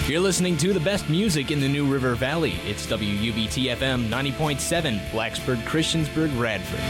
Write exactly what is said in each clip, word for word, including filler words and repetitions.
You're listening to the best music in the New River Valley. It's W U B T F M ninety point seven, Blacksburg, Christiansburg, Radford.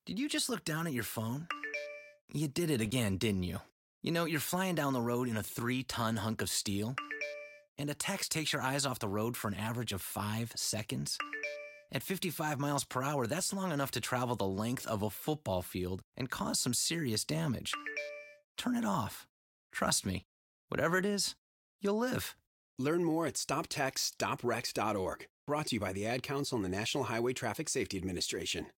Did you just look down at your phone? You did it again, didn't you? You know, you're flying down the road in a three-ton hunk of steel, and a text takes your eyes off the road for an average of five seconds. At fifty-five miles per hour, that's long enough to travel the length of a football field and cause some serious damage. Turn it off. Trust me, whatever it is, you'll live. Learn more at stop text stop wrecks dot org. Brought to you by the Ad Council and the National Highway Traffic Safety Administration.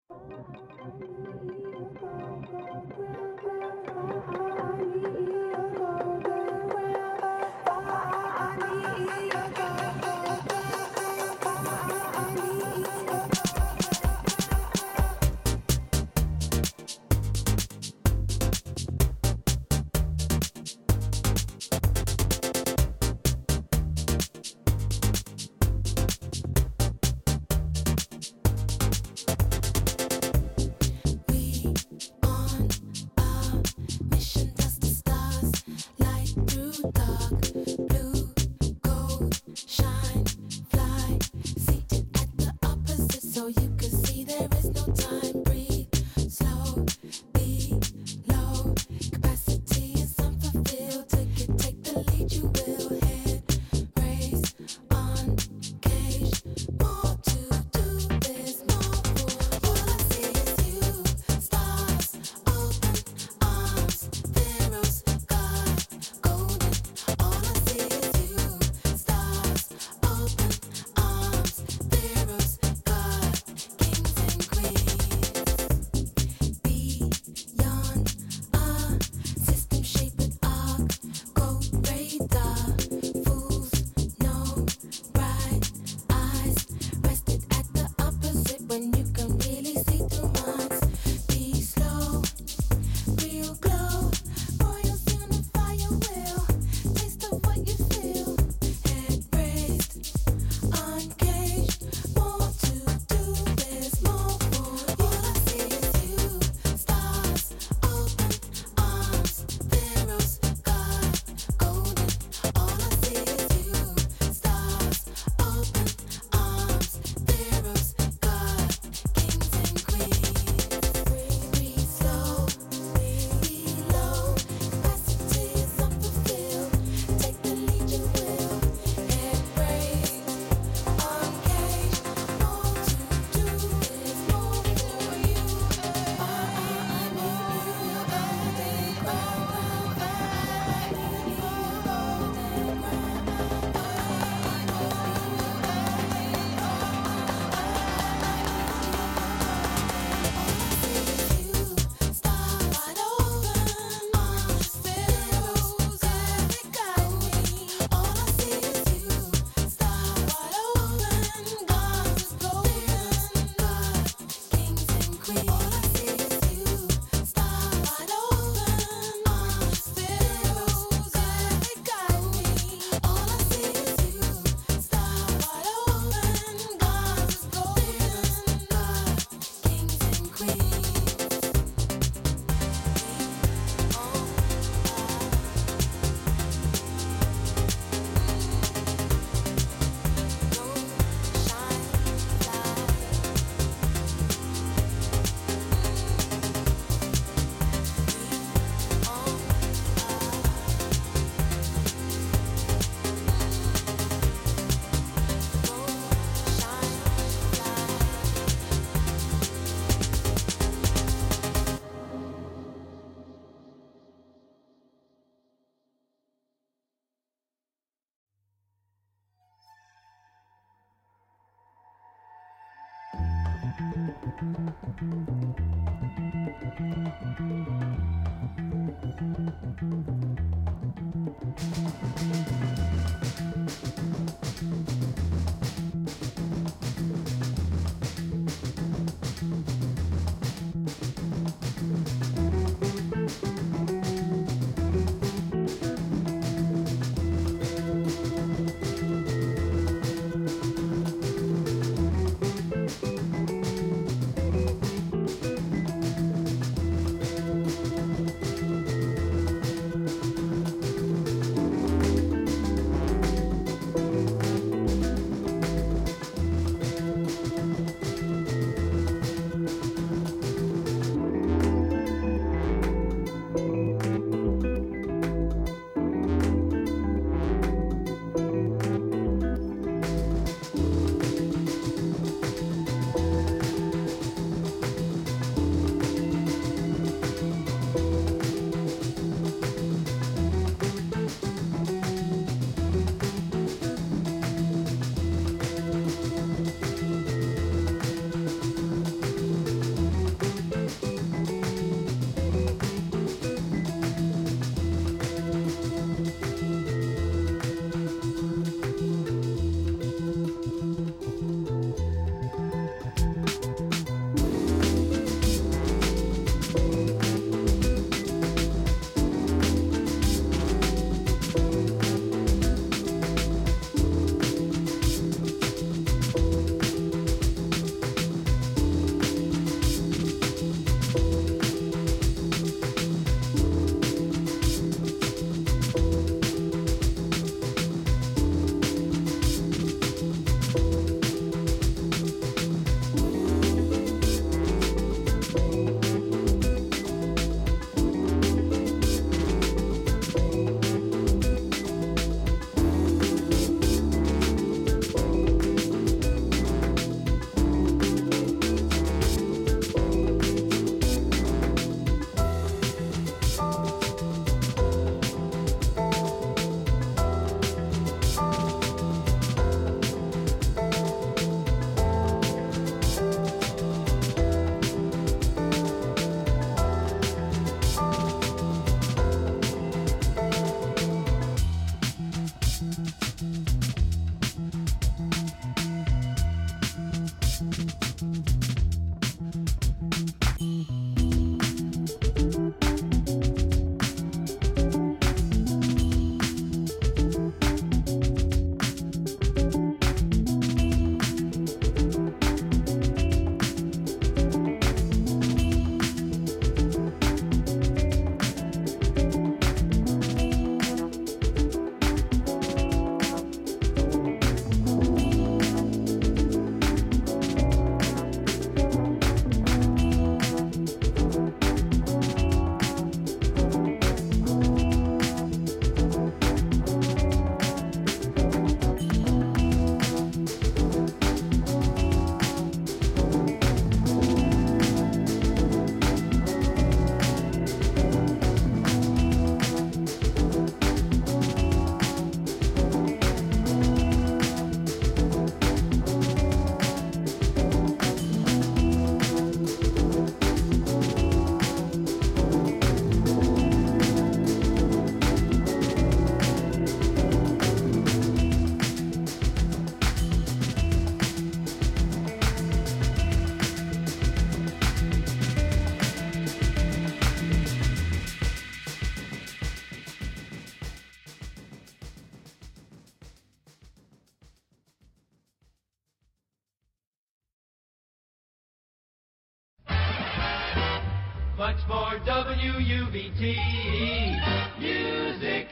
much more W U B T music.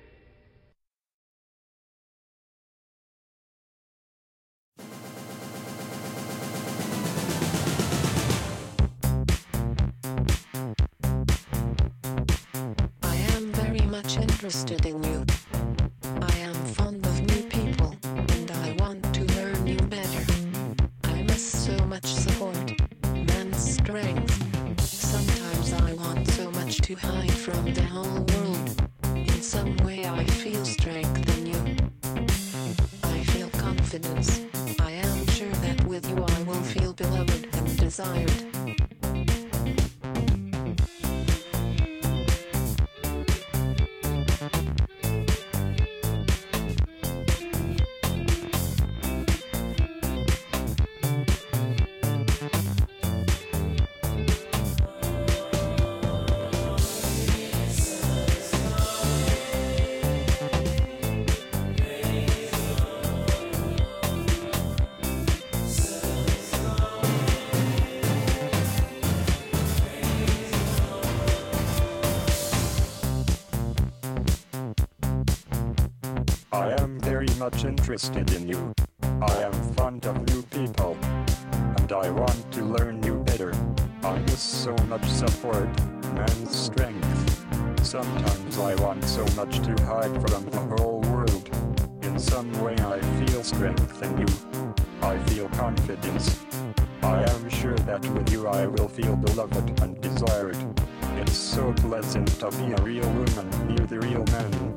I am very much interested in you. I am fond of new people, and I want to learn you better. I miss so much support, man's strength. Sometimes I want so much to hide from the whole world. In some way I feel strength in you. I feel confidence. I am sure that with you I will feel beloved and desired. I am very much interested in you. I am fond of new people, and I want to learn you better. I miss so much support, man's strength. Sometimes I want so much to hide from the whole world. In some way I feel strength in you. I feel confidence. I am sure that with you I will feel beloved and desired. It's so pleasant to be a real woman near the real man.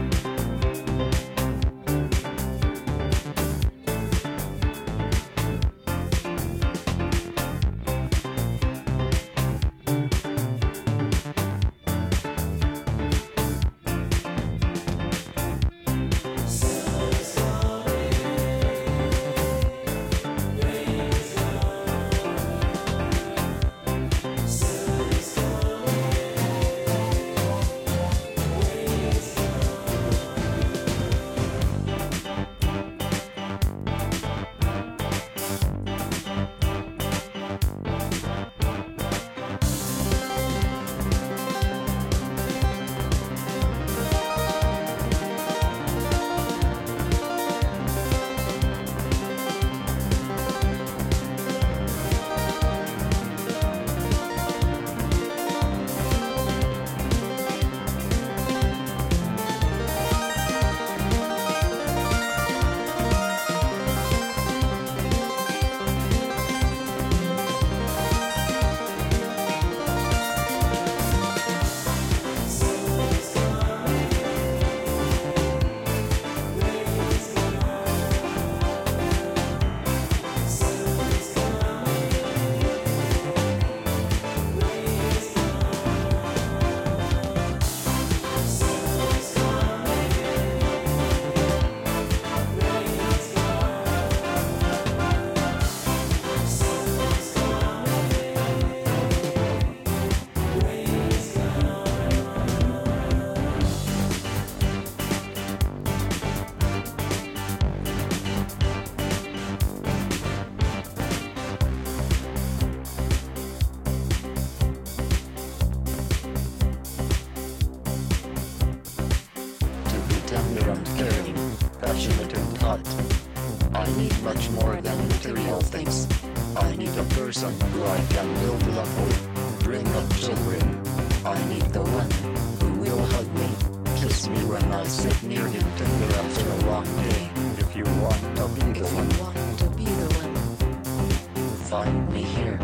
I need much more than material things. I need a person who I can build love with, bring up children. I need the one who will hug me, kiss me when I sit near him tender after a long day. If you want to be the If one, you want to be the one, find me here.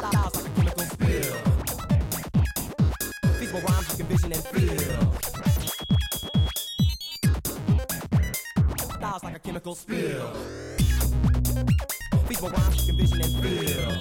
Styles like a chemical spill. Feasible rhymes you can vision and feel. Styles like a chemical spill. Feasible rhymes you can vision and feel.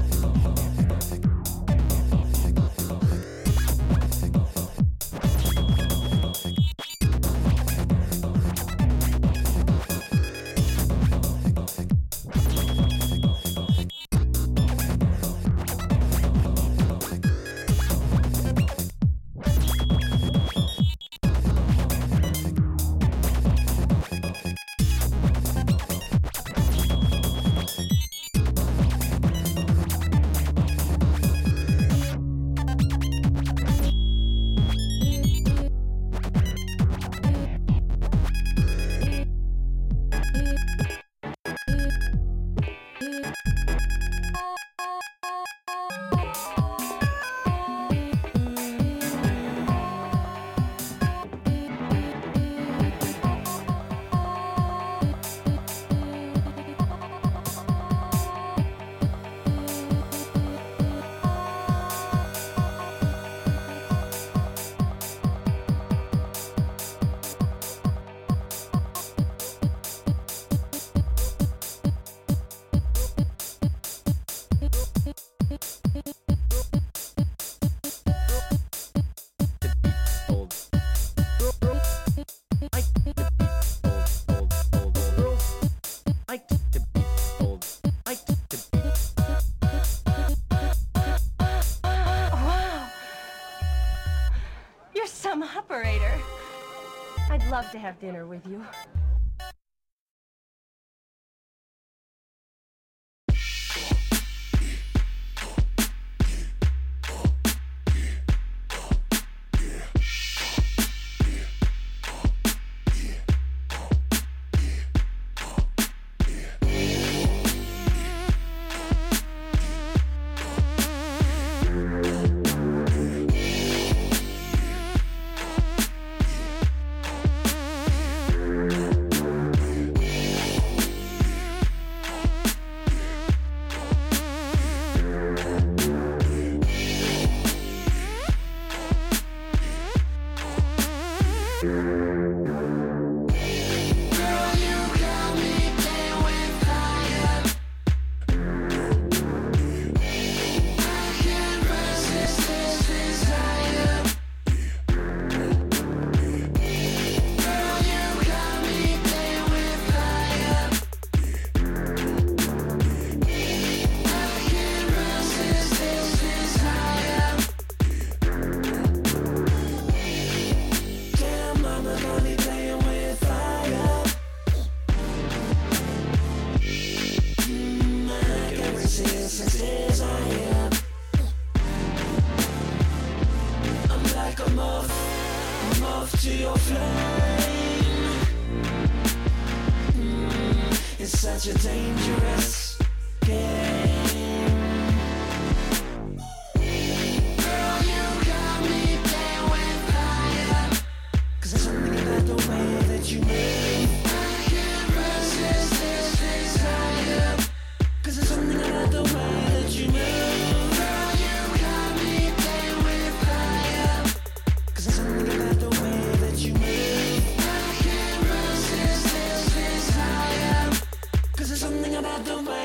Operator. I'd love to have dinner with you. Such a dangerous game. Girl, you got me playing with fire. Cause there's something about the way that you move. I can't resist this desire. Cause there's something about the way that you move. Girl, you got me playing with fire. Cause there's something about the way that you move. I can't resist this desire. Cause there's something about the way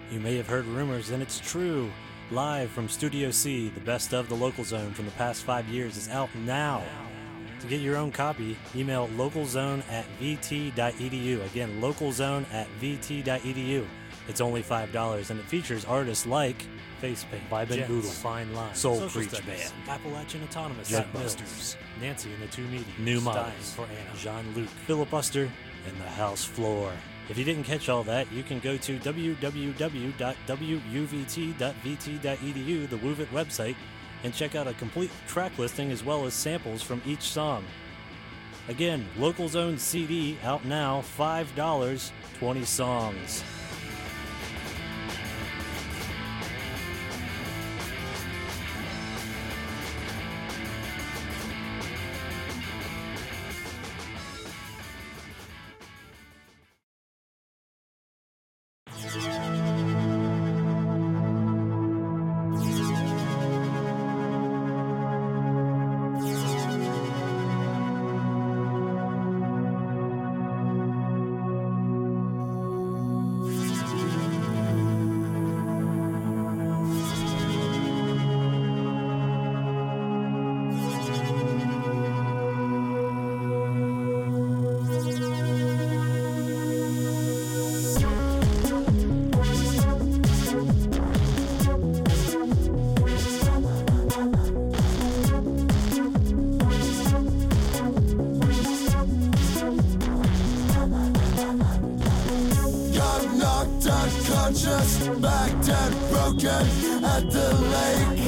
You may have heard rumors, and it's true. Live from Studio C, the best of the Local Zone from the past five years is out now. To get your own copy, email localzone at vt.edu. Again, localzone at vt.edu. It's only five dollars, and it features artists like Facepaint, Vibe and Boodle, Fine Line, Soul Preach Band, Appalachian Autonomous, Jackbusters, Nancy and the Two Meetings, New Models for Anna, Jean-Luc, Filibuster, and The House Floor. If you didn't catch all that, you can go to w w w dot w u v t dot v t dot e d u, the WUVIT website, and check out a complete track listing as well as samples from each song. Again, Local Zone C D out now, five dollars, twenty songs. Unconscious, back dead, broken at the lake.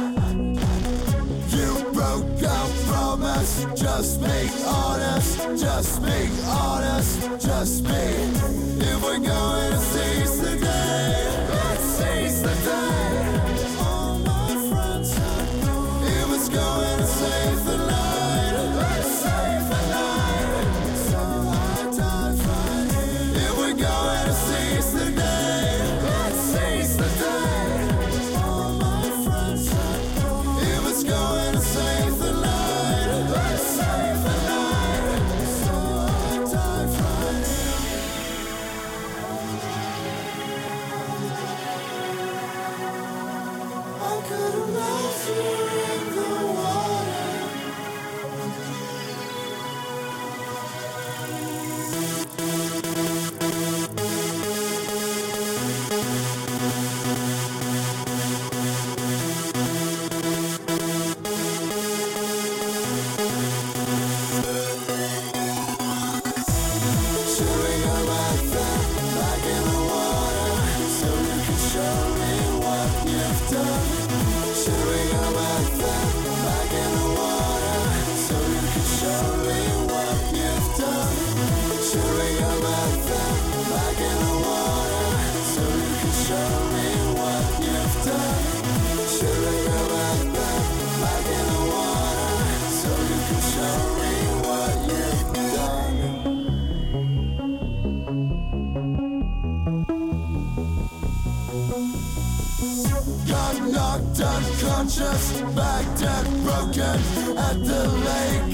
You broke our promise. Just be honest, just be honest, just be. If we're going to seize the day, let's seize the day. All my friends are gone. If it's going to save the night, let's save the night. So I die right here. If we're going to seize the day, let's seize the day. All my friends are gone. If it's going to save the night, let's save the night. So I die right here. I could have lost you in the water. Should we go back there, back in the water, so you can show me what you've done? Should we go back there, back in the water, so you can show me what you've done? Should we go back there, back in the water, so you can show me what you've done? Should we go back there, back in the water, so you can show me what you've done? Got knocked unconscious, back dead, broken at the lake.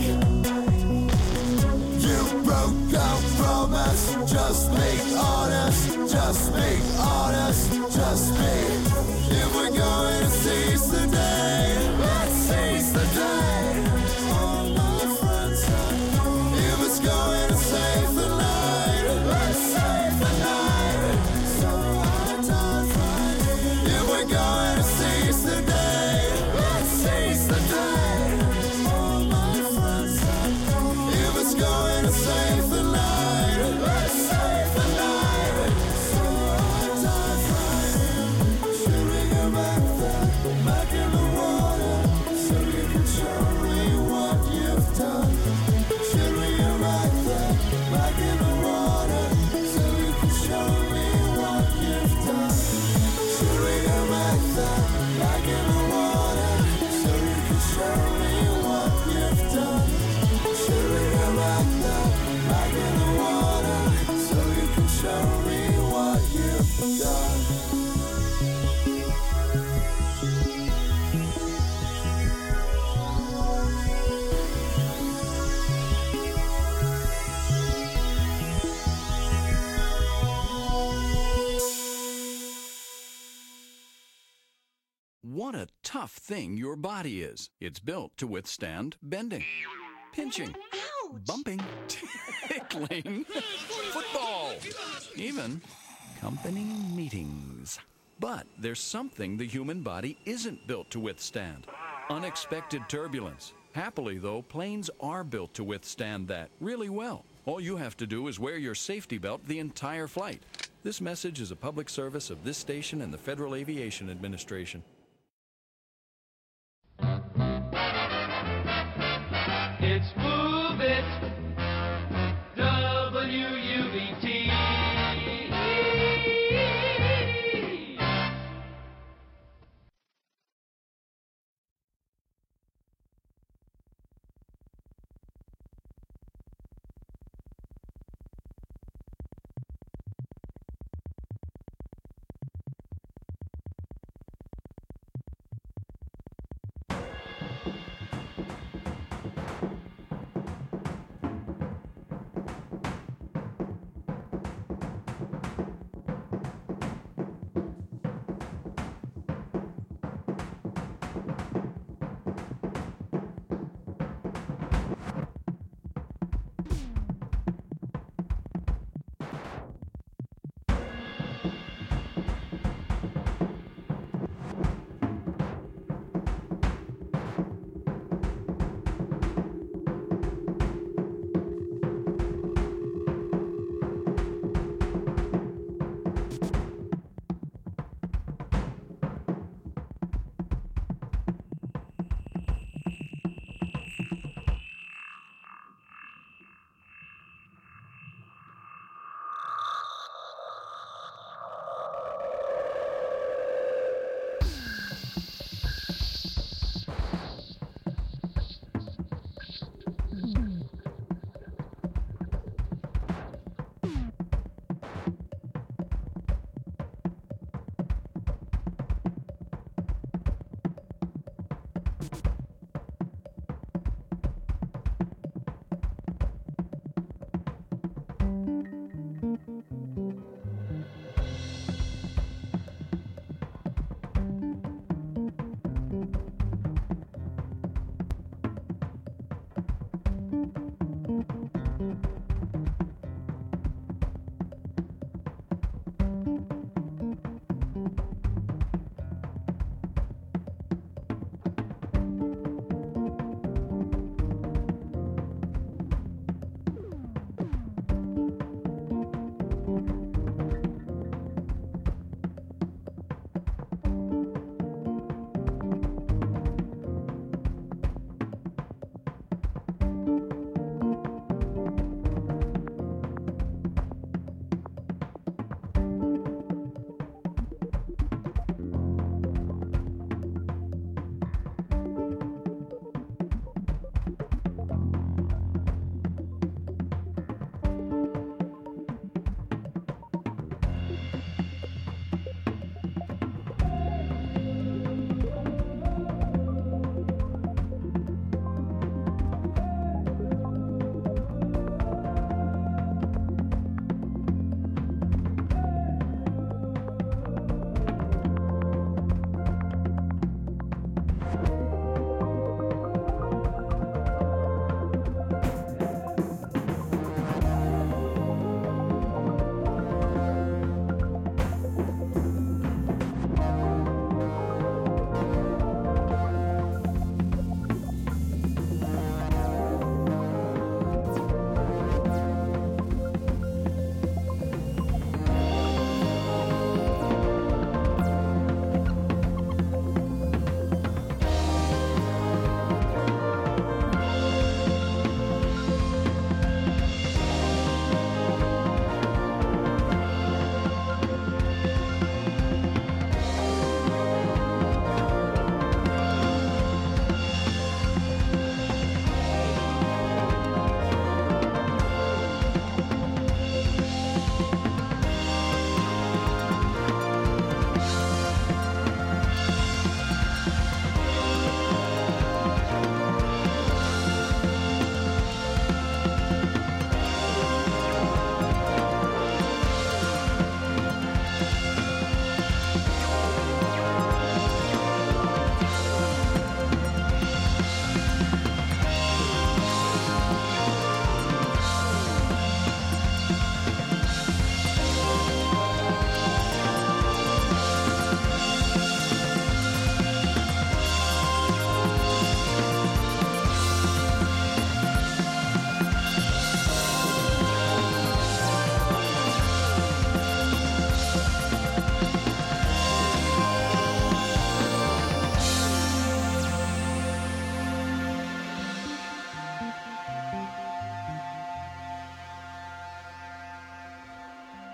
You broke our promise. Just be honest, just be honest, just be. If we're going to seize the day, let's seize the day. All my friends are gone. If it's going to save the night, let's save the night. So I die right here. If we're going to seize the day, let's seize the day. All my friends are gone. If it's going to save the night, let's save the night. So I die right here. Should we go back there, back in the water? What a tough thing your body is. It's built to withstand bending, pinching, bumping, tickling, football, even company meetings. But there's something the human body isn't built to withstand: unexpected turbulence. Happily, though, planes are built to withstand that really well. All you have to do is wear your safety belt the entire flight. This message is a public service of this station and the Federal Aviation Administration. It's Move It, W U B T.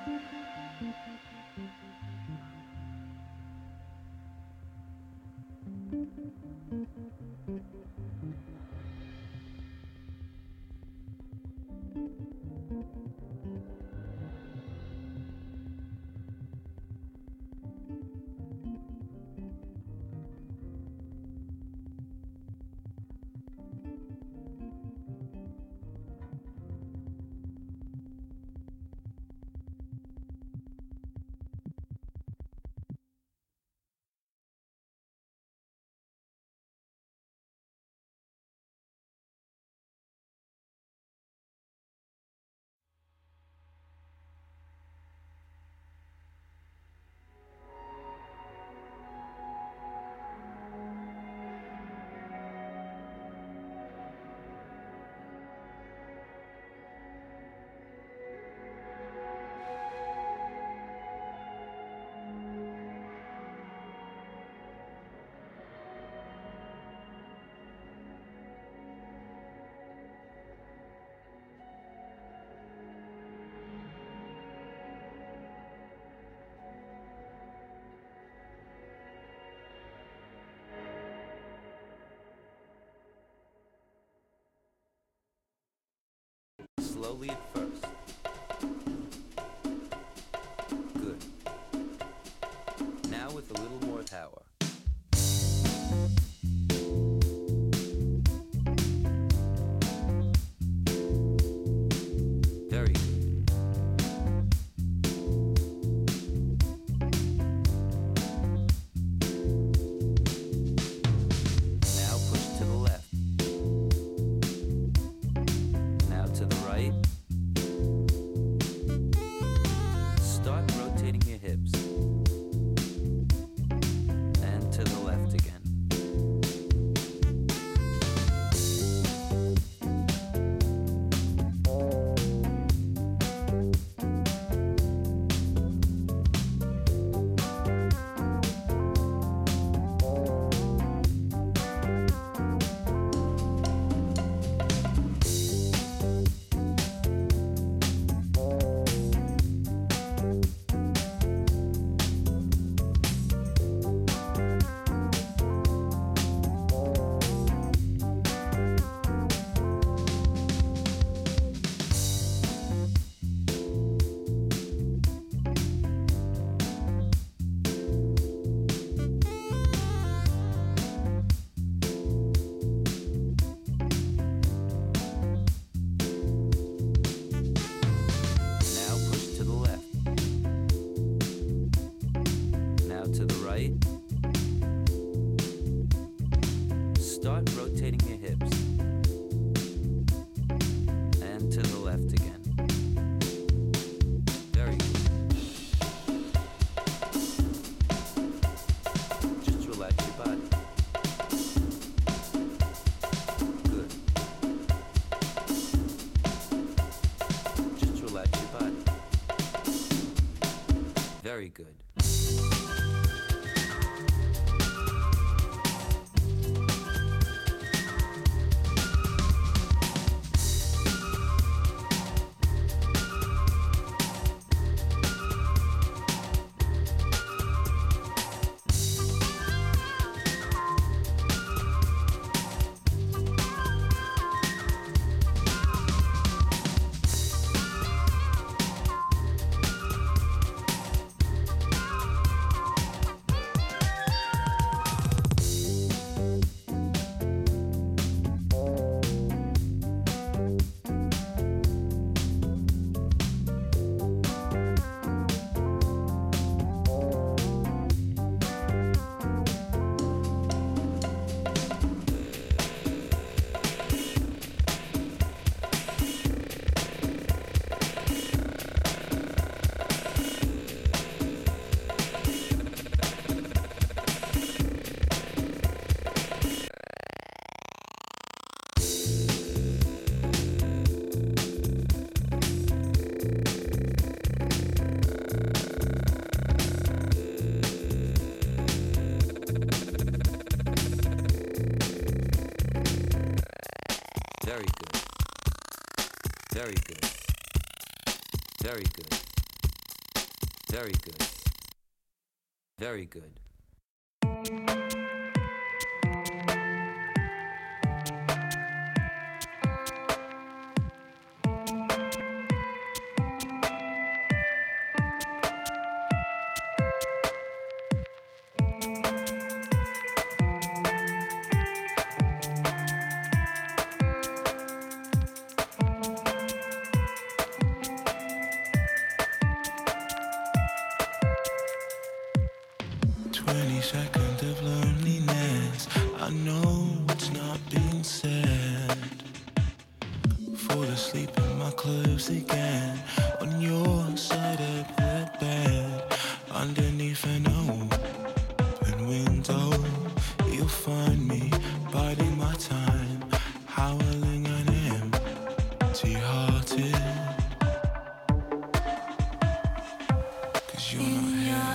Slowly at first. Good. Now with a little more power. Very good. Now push to the left. Now to the right. Start rotating your hips. And to the left again. Now push to the left. Now to the right. Start rotating your hips. And to the left again. Very good. Just relax your body. Good. Just relax your body. Very good. Very good. Very good. Very good. Very good. Very good. twenty seconds of loneliness. I know it's not being said. Fall asleep in my clothes again, on your side of the bed, underneath an open window. You'll find me biding my time, howling an empty-hearted. Cause you're not here.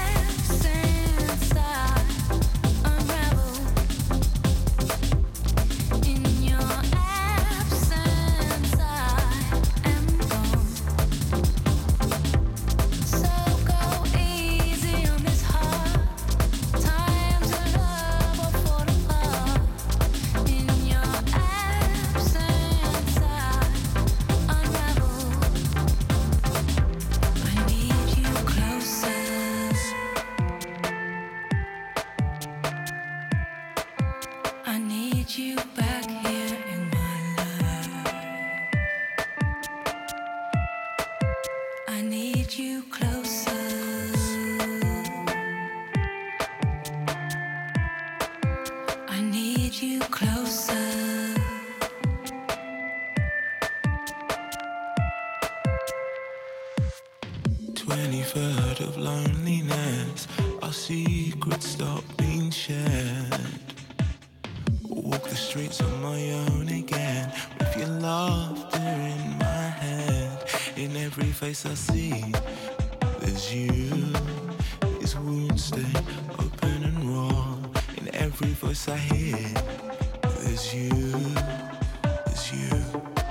twenty-third of loneliness, our secrets stop being shared. Walk the streets on my own again, with your laughter in my head. In every face I see, there's you. These wounds stay open and raw. In every voice I hear, there's you, there's you.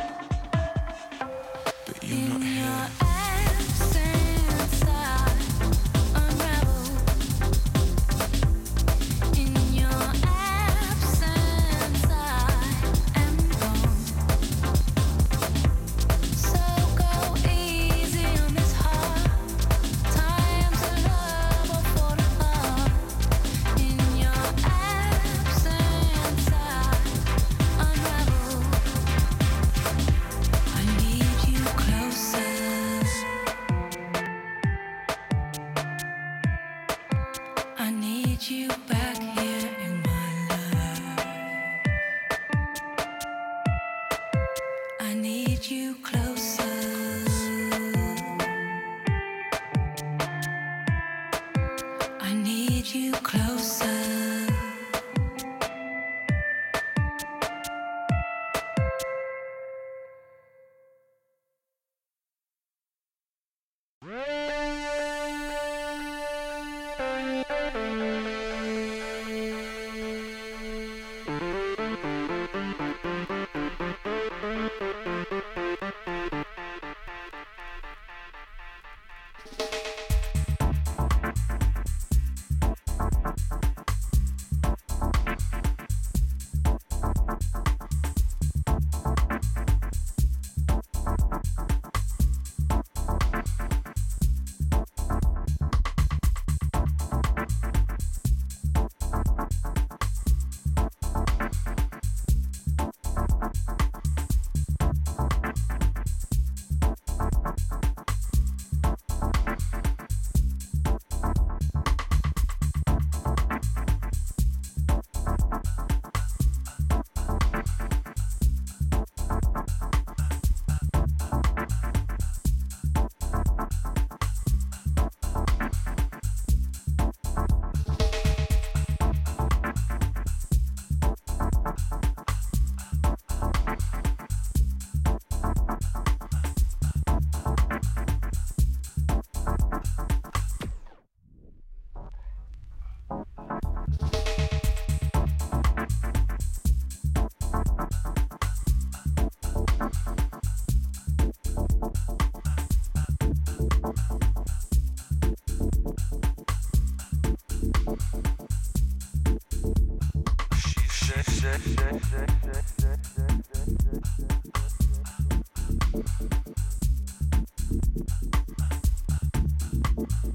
But you're not here. Thank